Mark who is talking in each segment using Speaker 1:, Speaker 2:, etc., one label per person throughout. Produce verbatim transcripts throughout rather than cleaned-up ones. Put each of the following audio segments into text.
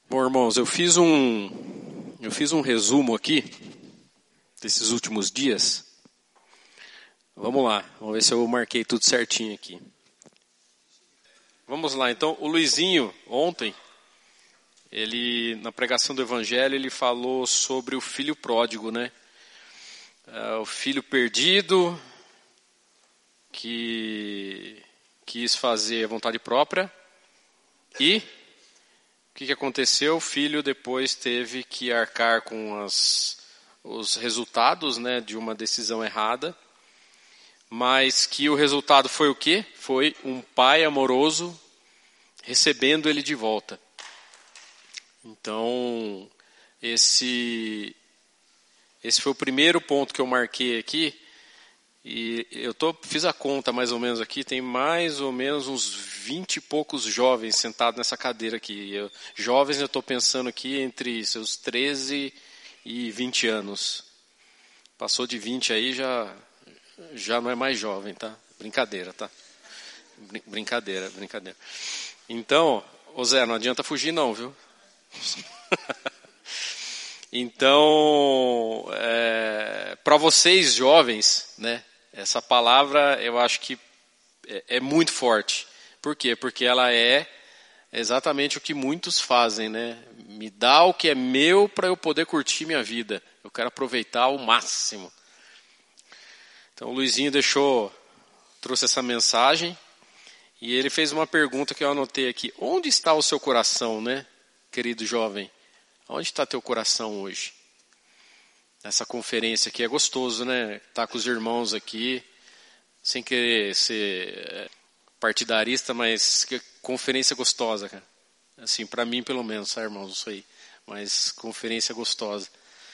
Speaker 1: Bom, irmãos, eu fiz um, eu fiz um resumo aqui desses últimos dias. Vamos lá, vamos ver se eu marquei tudo certinho aqui. Vamos lá, então, o Luizinho, ontem, ele, na pregação do Evangelho, ele falou sobre o filho pródigo, né? Uh, o filho perdido, que quis fazer a vontade própria, e o que, que aconteceu? O filho depois teve que arcar com as, os resultados, né, de uma decisão errada, mas que o resultado foi o quê? Foi um pai amoroso recebendo ele de volta. Então, esse, esse foi o primeiro ponto que eu marquei aqui. E eu tô, fiz a conta mais ou menos aqui, tem mais ou menos uns vinte e poucos jovens sentados nessa cadeira aqui. Eu, jovens eu estou pensando aqui entre seus treze e vinte anos. Passou de vinte aí, já, já não é mais jovem, tá? Brincadeira, tá? Brin- brincadeira, brincadeira. Então, ô Zé, não adianta fugir não, viu? Então, é, para vocês jovens, né, essa palavra eu acho que é, é muito forte. Por quê? Porque ela é exatamente o que muitos fazem, né? Me dá o que é meu para eu poder curtir minha vida. Eu quero aproveitar ao máximo. Então o Luizinho deixou, trouxe essa mensagem e ele fez uma pergunta que eu anotei aqui. Onde está o seu coração, né, querido jovem? Onde está teu coração hoje? Essa conferência aqui é gostoso, né? Estar com os irmãos aqui, sem querer ser partidarista, mas que conferência gostosa, cara. Assim, para mim pelo menos, tá, irmãos? Não sei, mas conferência gostosa.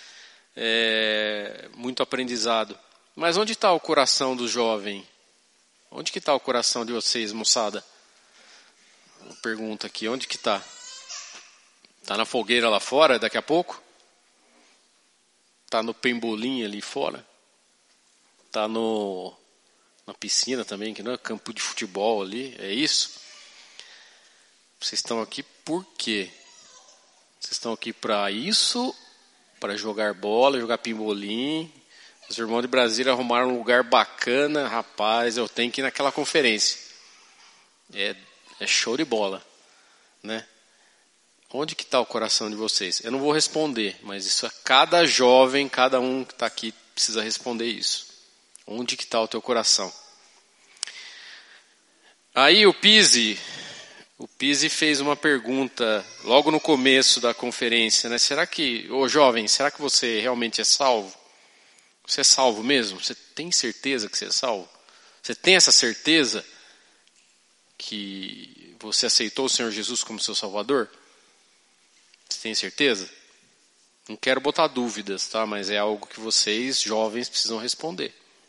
Speaker 1: É, muito aprendizado. Mas onde está o coração do jovem? Onde que está o coração de vocês, moçada? Uma pergunta aqui, onde que está? Está na fogueira lá fora, daqui a pouco? Está no pembolim ali fora? Está no, na piscina também, que não é campo de futebol ali, é isso? Vocês estão aqui por quê? Vocês estão aqui para isso, para jogar bola, jogar pembolim. Os irmãos de Brasília arrumaram um lugar bacana, rapaz, eu tenho que ir naquela conferência. É, é show de bola, né? Onde que está o coração de vocês? Eu não vou responder, mas isso é cada jovem, cada um que está aqui precisa responder isso. Onde que está o teu coração? Aí o Pise, o Pise fez uma pergunta logo no começo da conferência, né? Será que, ô jovem, será que você realmente é salvo? Você é salvo mesmo? Você tem certeza que você é salvo? Você tem essa certeza que você aceitou o Senhor Jesus como seu Salvador? Você tem certeza? Não quero botar dúvidas, tá? Mas é algo que vocês, jovens, precisam responder.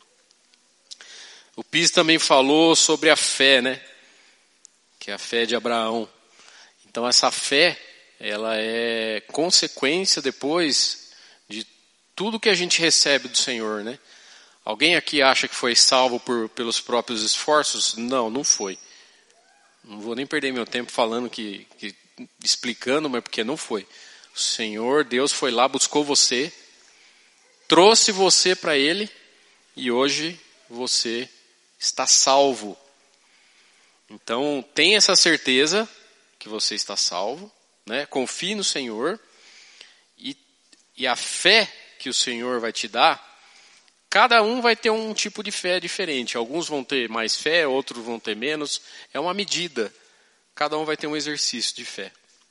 Speaker 1: O Pise também falou sobre a fé, né? Que é a fé de Abraão. Então essa fé, ela é consequência depois de tudo que a gente recebe do Senhor, né? Alguém aqui acha que foi salvo por, pelos próprios esforços? Não, não foi. Não vou nem perder meu tempo falando que... que explicando, mas porque não foi. O Senhor, Deus foi lá, buscou você, trouxe você para Ele e hoje você está salvo. Então, tenha essa certeza que você está salvo, né? Confie no Senhor e, e a fé que o Senhor vai te dar, cada um vai ter um tipo de fé diferente. Alguns vão ter mais fé, outros vão ter menos. É uma medida. Cada um vai ter um exercício de fé.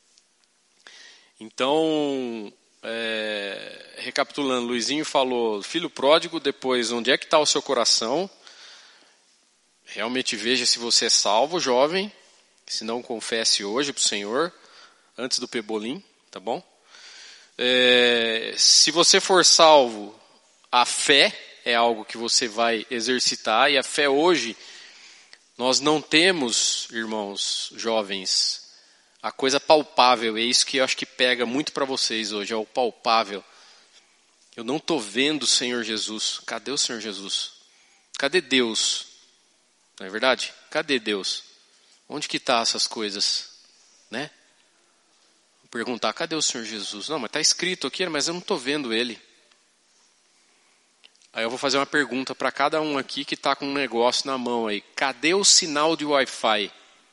Speaker 1: Então, é, recapitulando, Luizinho falou, filho pródigo, depois, onde é que está o seu coração? Realmente veja se você é salvo, jovem. Se não, confesse hoje para o Senhor, antes do pebolim, tá bom? É, se você for salvo, a fé é algo que você vai exercitar, e a fé hoje... Nós não temos, irmãos jovens, a coisa palpável. É isso que eu acho que pega muito para vocês hoje, é o palpável. Eu não estou vendo o Senhor Jesus. Cadê o Senhor Jesus? Cadê Deus? Não é verdade? Cadê Deus? Onde que estão essas coisas? Né? perguntar, cadê o Senhor Jesus? Não, mas está escrito aqui, mas eu não estou vendo ele. Aí eu vou fazer uma pergunta para cada um aqui que está com um negócio na mão aí. Cadê o sinal de Wi-Fi?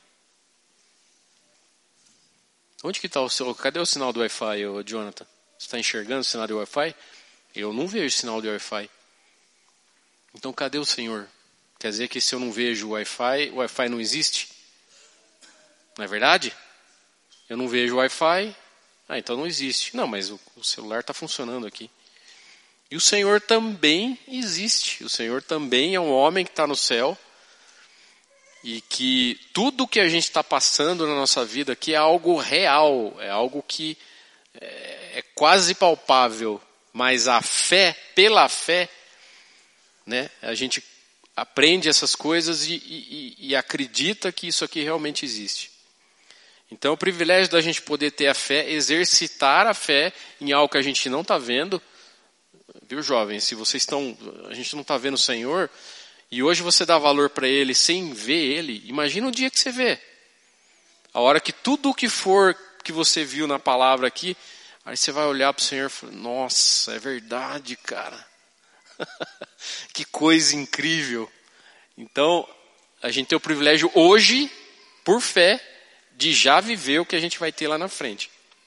Speaker 1: Onde que está o seu? Cadê o sinal do Wi-Fi, ô, Jonathan? Você está enxergando o sinal de Wi-Fi? Eu não vejo sinal de Wi-Fi. Então cadê o Senhor? Quer dizer que se eu não vejo o Wi-Fi, o Wi-Fi não existe? Não é verdade? Eu não vejo o Wi-Fi, ah, então não existe. Não, mas o, o celular está funcionando aqui. E o Senhor também existe. O Senhor também é um homem que está no céu. E que tudo que a gente está passando na nossa vida aqui é algo real. É algo que é, é quase palpável. Mas a fé, pela fé, né, a gente aprende essas coisas e, e, e acredita que isso aqui realmente existe. Então o privilégio da gente poder ter a fé, exercitar a fé em algo que a gente não está vendo. Viu, jovens? Se vocês estão, a gente não está vendo o Senhor, e hoje você dá valor para Ele sem ver Ele, imagina o dia que você vê. A hora que tudo o que for que você viu na palavra aqui, aí você vai olhar para o Senhor e falar, nossa, é verdade, cara. Que coisa incrível. Então, a gente tem o privilégio hoje, por fé, de já viver o que a gente vai ter lá na frente.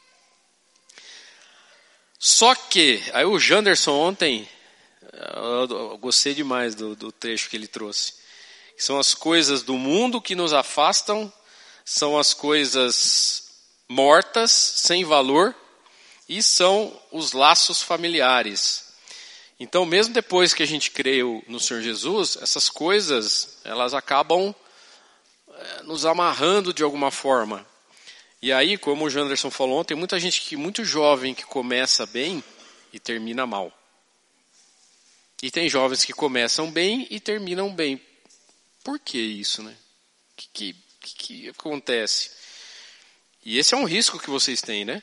Speaker 1: Só que, aí o Janderson ontem, eu gostei demais do, do trecho que ele trouxe. São as coisas do mundo que nos afastam, são as coisas mortas, sem valor, e são os laços familiares. Então, mesmo depois que a gente creu no Senhor Jesus, essas coisas, elas acabam é, nos amarrando de alguma forma. E aí, como o Janderson falou ontem, tem muita gente, que, muito jovem que começa bem e termina mal. E tem jovens que começam bem e terminam bem. Por que isso, né? O que, que, que acontece? E esse é um risco que vocês têm, né?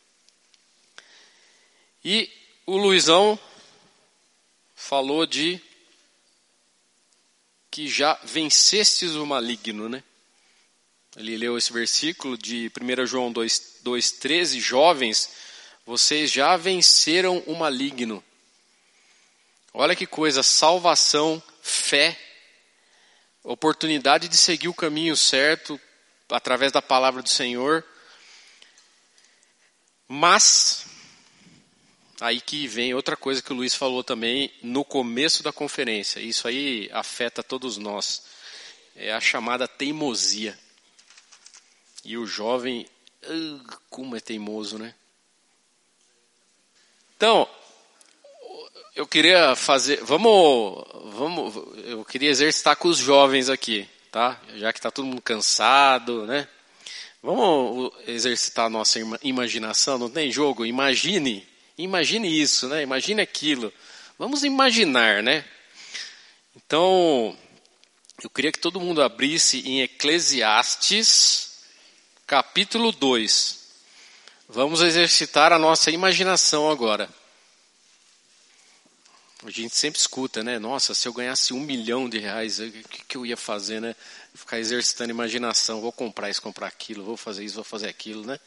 Speaker 1: E o Luizão falou de que já vencestes o maligno, né? Ele leu esse versículo de primeiro João dois, treze, jovens, vocês já venceram o maligno. Olha que coisa, salvação, fé, oportunidade de seguir o caminho certo, através da palavra do Senhor. Mas, aí que vem outra coisa que o Luiz falou também no começo da conferência, isso aí afeta todos nós, é a chamada teimosia. E o jovem, uh, como é teimoso, né? Então, eu queria fazer, vamos, vamos, eu queria exercitar com os jovens aqui, tá? Já que está todo mundo cansado, né? Vamos exercitar a nossa imaginação, não tem jogo? Imagine, imagine isso, né? Imagine aquilo. Vamos imaginar, né? Então, eu queria que todo mundo abrisse em Eclesiastes, capítulo dois. Vamos exercitar a nossa imaginação agora. A gente sempre escuta, né? Nossa, se eu ganhasse um milhão de reais, o que, que eu ia fazer, né? Ficar exercitando a imaginação. Vou comprar isso, comprar aquilo, vou fazer isso, vou fazer aquilo, né?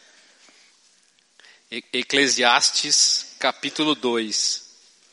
Speaker 1: Eclesiastes, capítulo dois.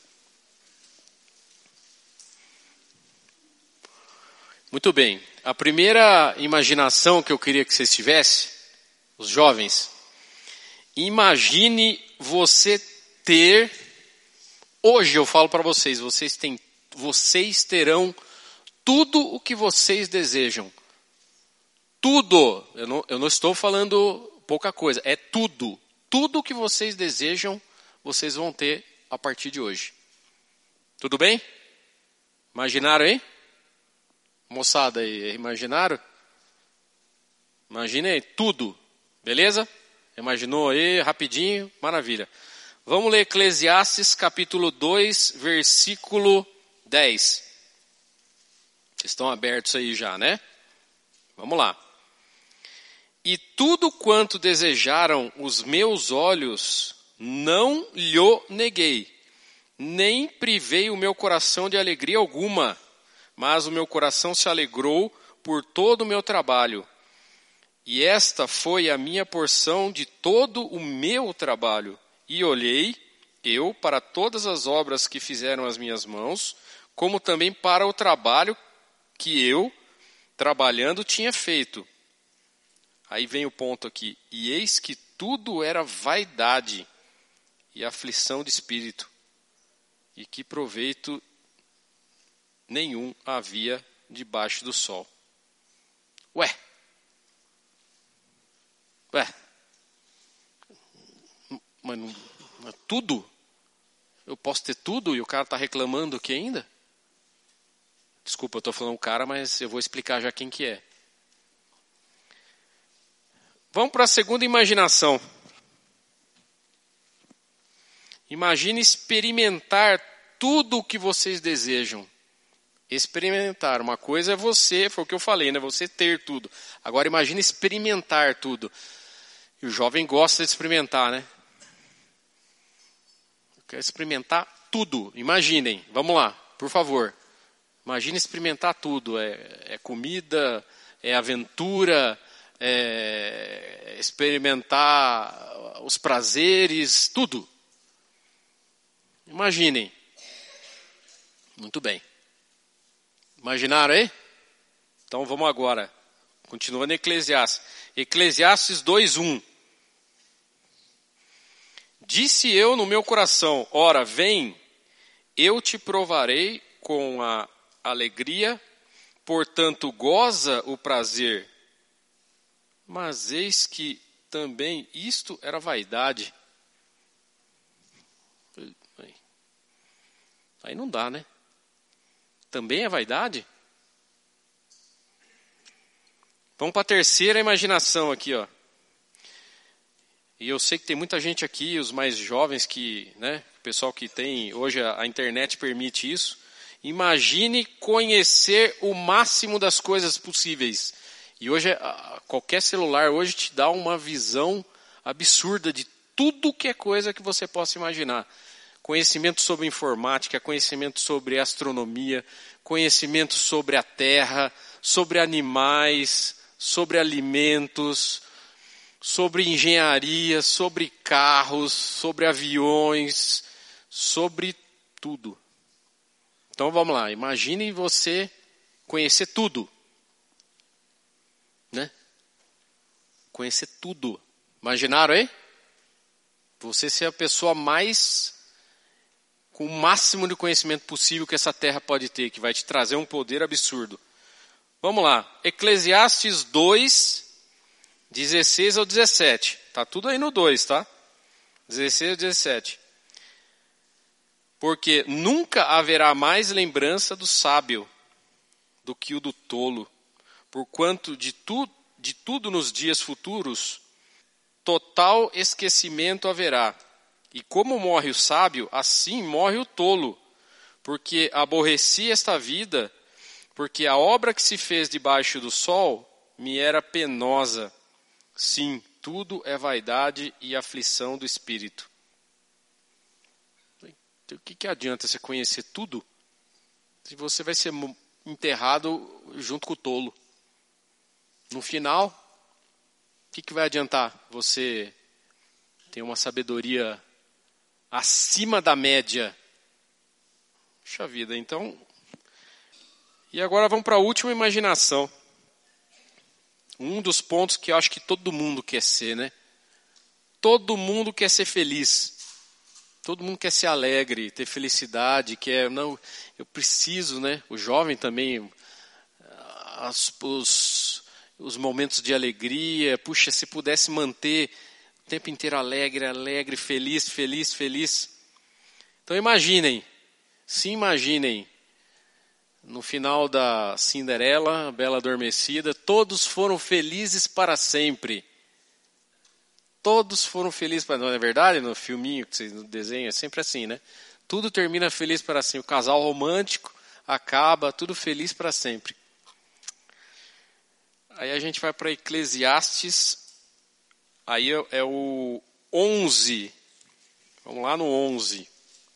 Speaker 1: Muito bem. A primeira imaginação que eu queria que vocês tivessem, os jovens, imagine você ter, hoje eu falo para vocês, vocês, têm, vocês terão tudo o que vocês desejam. Tudo. Eu não, eu não estou falando pouca coisa, é tudo. Tudo o que vocês desejam, vocês vão ter a partir de hoje. Tudo bem? Imaginaram, hein? Moçada aí, imaginaram? Imagine aí, tudo. Beleza? Imaginou aí, rapidinho? Maravilha. Vamos ler Eclesiastes capítulo dois, versículo dez. Estão abertos aí já, né? Vamos lá. E tudo quanto desejaram os meus olhos, não lhe neguei, nem privei o meu coração de alegria alguma, mas o meu coração se alegrou por todo o meu trabalho, E esta foi a minha porção de todo o meu trabalho. E olhei, eu, para todas as obras que fizeram as minhas mãos, como também para o trabalho que eu, trabalhando, tinha feito. Aí vem o ponto aqui. E eis que tudo era vaidade e aflição de espírito, e que proveito nenhum havia debaixo do sol. Ué? Ué? Mas não, não é tudo? Eu posso ter tudo e o cara está reclamando aqui ainda? Desculpa, eu estou falando o cara, mas eu vou explicar já quem que é. Vamos para a segunda imaginação. Imagine experimentar tudo o que vocês desejam. Experimentar. Uma coisa é você, foi o que eu falei, né? Você ter tudo. Agora imagine experimentar tudo. E o jovem gosta de experimentar, né? Quer experimentar tudo. Imaginem. Vamos lá, por favor. Imagine experimentar tudo. É, é comida, é aventura, é experimentar os prazeres, tudo. Imaginem. Muito bem. Imaginaram aí? Então vamos agora. Continuando em Eclesiastes. Eclesiastes dois, um. Disse eu no meu coração, ora, vem, eu te provarei com a alegria, portanto goza o prazer. Mas eis que também isto era vaidade. Aí não dá, né? Também é vaidade? Vamos para a terceira imaginação aqui, ó. E eu sei que tem muita gente aqui, os mais jovens que, né, o pessoal que tem, hoje a, a internet permite isso. Imagine conhecer o máximo das coisas possíveis. E hoje, a, qualquer celular hoje te dá uma visão absurda de tudo que é coisa que você possa imaginar. Conhecimento sobre informática, conhecimento sobre astronomia, conhecimento sobre a terra, sobre animais, sobre alimentos, sobre engenharia, sobre carros, sobre aviões, sobre tudo. Então vamos lá, imagine você conhecer tudo. Né? Conhecer tudo. Imaginaram aí? Você ser a pessoa mais, com o máximo de conhecimento possível que essa terra pode ter, que vai te trazer um poder absurdo. Vamos lá, Eclesiastes dois, dezesseis ao dezessete. Está tudo aí no dois, tá? dezesseis ao dezessete. Porque nunca haverá mais lembrança do sábio do que o do tolo, porquanto de, tu, de tudo nos dias futuros, total esquecimento haverá. E como morre o sábio, assim morre o tolo, porque aborreci esta vida, porque a obra que se fez debaixo do sol me era penosa. Sim, tudo é vaidade e aflição do espírito. O que, que adianta você conhecer tudo se você vai ser enterrado junto com o tolo? No final, o que, que vai adiantar você ter uma sabedoria acima da média? Puxa vida, então... E agora vamos para a última imaginação. Um dos pontos que eu acho que todo mundo quer ser, né? Todo mundo quer ser feliz. Todo mundo quer ser alegre, ter felicidade, quer, não, eu preciso, né? O jovem também, as, os, os momentos de alegria, puxa, se pudesse manter o tempo inteiro alegre, alegre, feliz, feliz, feliz. Então imaginem, se imaginem, no final da Cinderela, a Bela Adormecida, todos foram felizes para sempre. Todos foram felizes para... Não é verdade? No filminho, no desenho, é sempre assim, né? Tudo termina feliz para sempre. O casal romântico acaba, tudo feliz para sempre. Aí a gente vai para Eclesiastes, aí é o onze. Vamos lá no onze.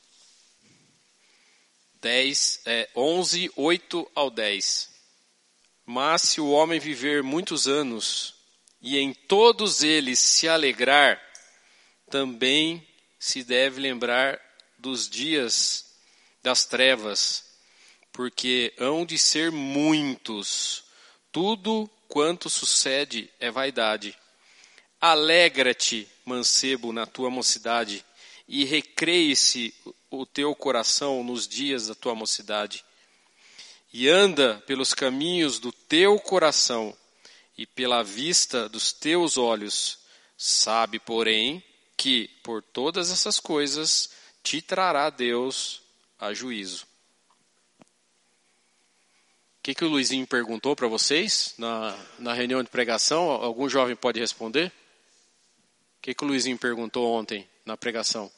Speaker 1: dez, é, onze, oito ao dez. Mas se o homem viver muitos anos e em todos eles se alegrar, também se deve lembrar dos dias das trevas, porque hão de ser muitos. Tudo quanto sucede é vaidade. Alegra-te, mancebo, na tua mocidade, e recreie-se o teu coração nos dias da tua mocidade. E anda pelos caminhos do teu coração, e pela vista dos teus olhos. Sabe, porém, que por todas essas coisas te trará Deus a juízo. O que, que o Luizinho perguntou para vocês na, na reunião de pregação? Algum jovem pode responder? O que, que o Luizinho perguntou ontem na pregação?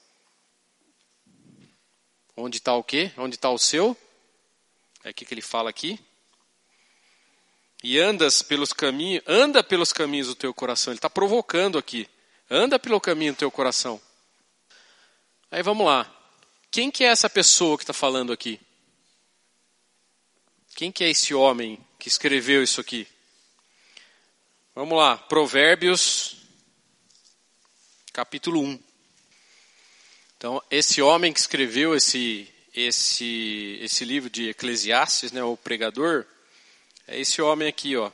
Speaker 1: Onde está o quê? Onde está o seu? É o que, que ele fala aqui. E andas pelos caminhos, anda pelos caminhos do teu coração. Ele está provocando aqui. Anda pelo caminho do teu coração. Aí vamos lá. Quem que é essa pessoa que está falando aqui? Quem que é esse homem que escreveu isso aqui? Vamos lá. Provérbios, capítulo um. Então, esse homem que escreveu esse, esse, esse livro de Eclesiastes, né, o pregador, é esse homem aqui, ó.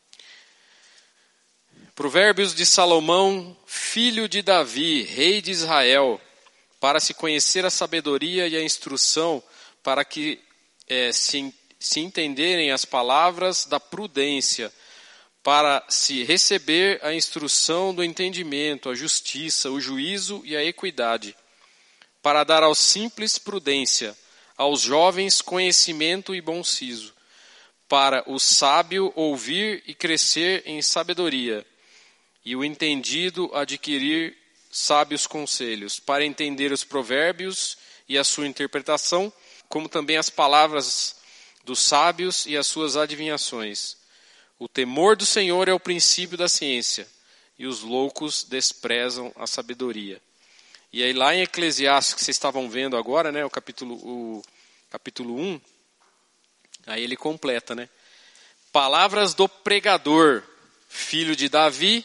Speaker 1: Provérbios de Salomão, filho de Davi, rei de Israel, para se conhecer a sabedoria e a instrução, para que é, se, se entenderem as palavras da prudência, para se receber a instrução do entendimento, a justiça, o juízo e a equidade, para dar aos simples prudência, aos jovens conhecimento e bom siso, para o sábio ouvir e crescer em sabedoria, e o entendido adquirir sábios conselhos, para entender os provérbios e a sua interpretação, como também as palavras dos sábios e as suas adivinhações. O temor do Senhor é o princípio da ciência, e os loucos desprezam a sabedoria. E aí lá em Eclesiastes, que vocês estavam vendo agora, né, o capítulo, o capítulo um, aí ele completa, né? Palavras do pregador, filho de Davi,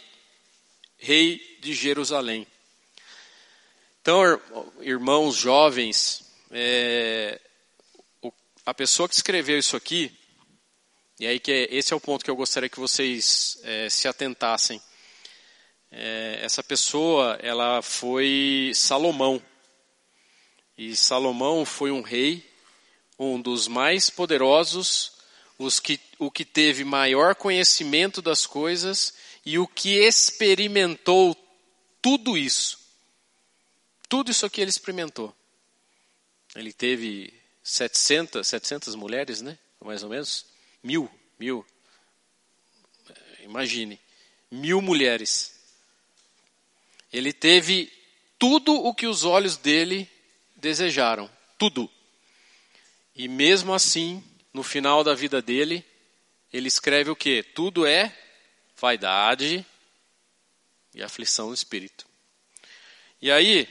Speaker 1: rei de Jerusalém. Então, irmãos jovens, é, o, a pessoa que escreveu isso aqui, e aí que é, esse é o ponto que eu gostaria que vocês é, se atentassem. É, essa pessoa, ela foi Salomão. E Salomão foi um rei, um dos mais poderosos, os que, o que teve maior conhecimento das coisas e o que experimentou tudo isso. Tudo isso aqui ele experimentou. Ele teve setecentas, setecentas mulheres, né? Mais ou menos. Mil, mil. Imagine. Mil mulheres. Ele teve tudo o que os olhos dele desejaram. Tudo. E mesmo assim, no final da vida dele, ele escreve o quê? Tudo é vaidade e aflição do espírito. E aí,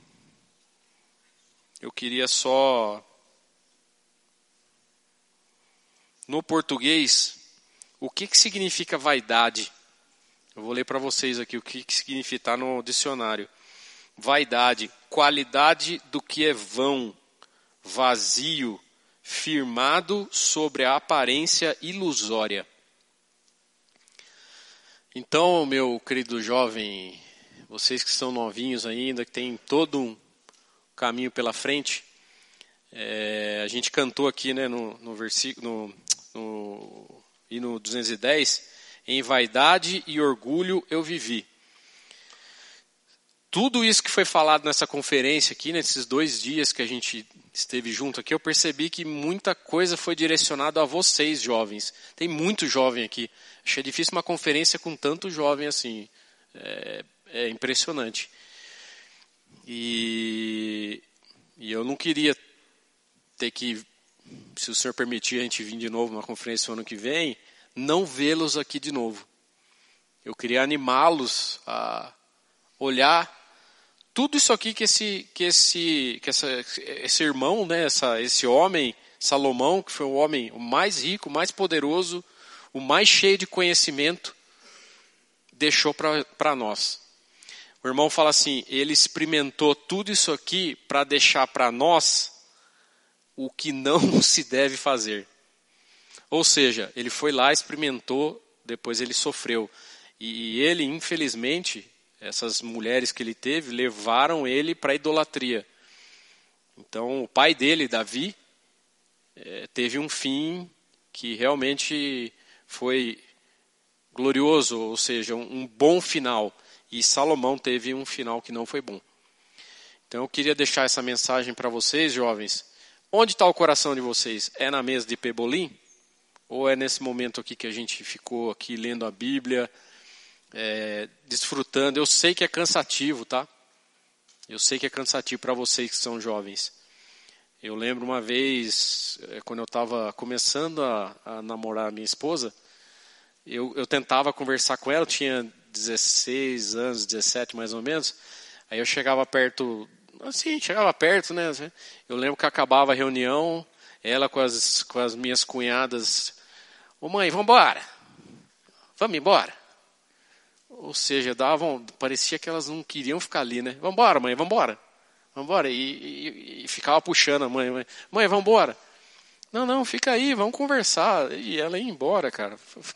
Speaker 1: eu queria só, no português, o que, que significa vaidade? Eu vou ler para vocês aqui o que, que significa, está no dicionário. Vaidade, qualidade do que é vão, vazio, firmado sobre a aparência ilusória. Então, meu querido jovem, vocês que são novinhos ainda, que tem todo um caminho pela frente, é, a gente cantou aqui, né, no, no versículo, no, no, e no duzentos e dez, em vaidade e orgulho eu vivi. Tudo isso que foi falado nessa conferência aqui, nesses dois dias que a gente esteve junto aqui, eu percebi que muita coisa foi direcionada a vocês, jovens. Tem muito jovem aqui. Achei difícil uma conferência com tanto jovem assim. É, é impressionante. E, e eu não queria ter que, se o senhor permitir a gente vir de novo numa conferência no ano que vem, não vê-los aqui de novo. Eu queria animá-los a olhar tudo isso aqui que esse, que esse, que essa, esse irmão, né, essa, esse homem, Salomão, que foi o homem o mais rico, o mais poderoso, o mais cheio de conhecimento deixou para nós. O irmão fala assim, ele experimentou tudo isso aqui para deixar para nós o que não se deve fazer. Ou seja, ele foi lá, experimentou, depois ele sofreu. E ele, infelizmente, essas mulheres que ele teve, levaram ele para a idolatria. Então, o pai dele, Davi, é, teve um fim que realmente foi glorioso, ou seja, um, um bom final. E Salomão teve um final que não foi bom. Então, eu queria deixar essa mensagem para vocês, jovens. Onde está o coração de vocês? É na mesa de Pebolim? Ou é nesse momento aqui que a gente ficou aqui lendo a Bíblia, é, desfrutando? Eu sei que é cansativo, tá? Eu sei que é cansativo para vocês que são jovens. Eu lembro uma vez, quando eu estava começando a, a namorar a minha esposa, eu, eu tentava conversar com ela, eu tinha dezesseis anos, dezessete mais ou menos, aí eu chegava perto, assim, chegava perto, né? Eu lembro que acabava a reunião, ela com as, com as minhas cunhadas, ô mãe, vamos embora, vamos embora. Ou seja, davam, parecia que elas não queriam ficar ali, né? Vamos embora, mãe, vamos embora. Vamos embora. E, e, e ficava puxando a mãe, mãe, mãe, vamos embora. Não, não, fica aí, vamos conversar. E ela ia embora, cara.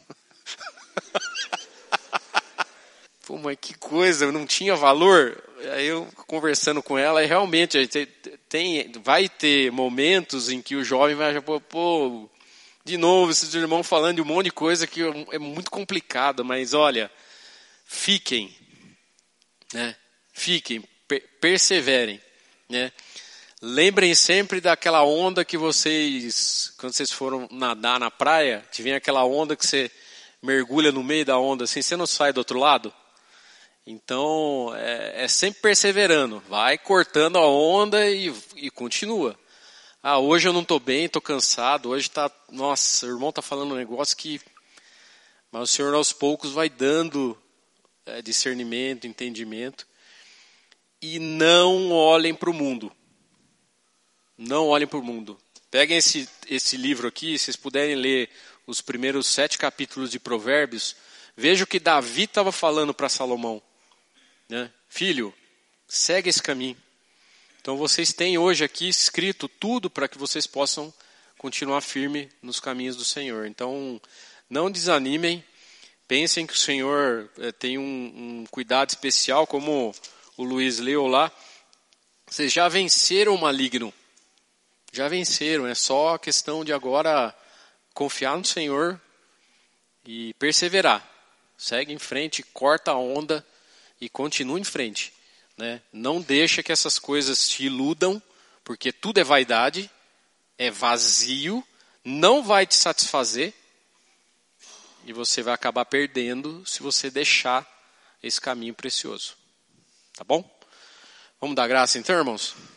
Speaker 1: Pô, mãe, que coisa, não tinha valor. Aí eu conversando com ela, e realmente tem, tem, vai ter momentos em que o jovem vai achar, pô, pô, de novo, esses irmãos falando de um monte de coisa que é muito complicado, mas olha, fiquem, né? Fiquem, per- perseverem, né? Lembrem sempre daquela onda que vocês, quando vocês foram nadar na praia, te vem aquela onda que você mergulha no meio da onda, assim, você não sai do outro lado? Então, é, é sempre perseverando, vai cortando a onda e, e continua. Ah, hoje eu não estou bem, estou cansado, hoje está, nossa, o irmão está falando um negócio que, mas o Senhor aos poucos vai dando é, discernimento, entendimento, e não olhem para o mundo, não olhem para o mundo. Peguem esse, esse livro aqui, se vocês puderem ler os primeiros sete capítulos de Provérbios, veja o que Davi estava falando para Salomão. Né? Filho, segue esse caminho. Então vocês têm hoje aqui escrito tudo para que vocês possam continuar firme nos caminhos do Senhor. Então não desanimem, pensem que o Senhor é, tem um, um cuidado especial, como o Luiz leu lá. Vocês já venceram o maligno, já venceram, é só questão de agora confiar no Senhor e perseverar. Segue em frente, corta a onda e continua em frente. Né? Não deixa que essas coisas te iludam, porque tudo é vaidade, é vazio, não vai te satisfazer e você vai acabar perdendo se você deixar esse caminho precioso. Tá bom? Vamos dar graça então, irmãos?